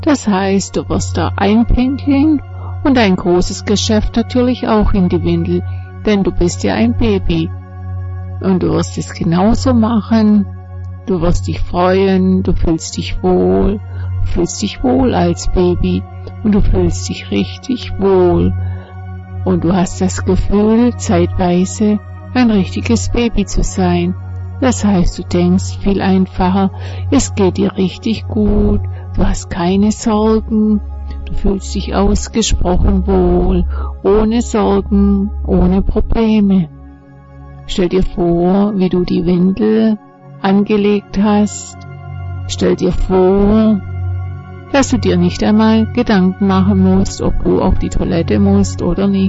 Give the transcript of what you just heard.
Das heißt, du wirst da einpinkeln und ein großes Geschäft natürlich auch in die Windel, denn du bist ja ein Baby. Und du wirst es genauso machen. Du wirst dich freuen, du fühlst dich wohl als Baby und du fühlst dich richtig wohl. Und du hast das Gefühl, zeitweise ein richtiges Baby zu sein. Das heißt, du denkst viel einfacher, es geht dir richtig gut, du hast keine Sorgen, du fühlst dich ausgesprochen wohl, ohne Sorgen, ohne Probleme. Stell dir vor, wie du die Windel angelegt hast. Stell dir vor, dass du dir nicht einmal Gedanken machen musst, ob du auf die Toilette musst oder nicht.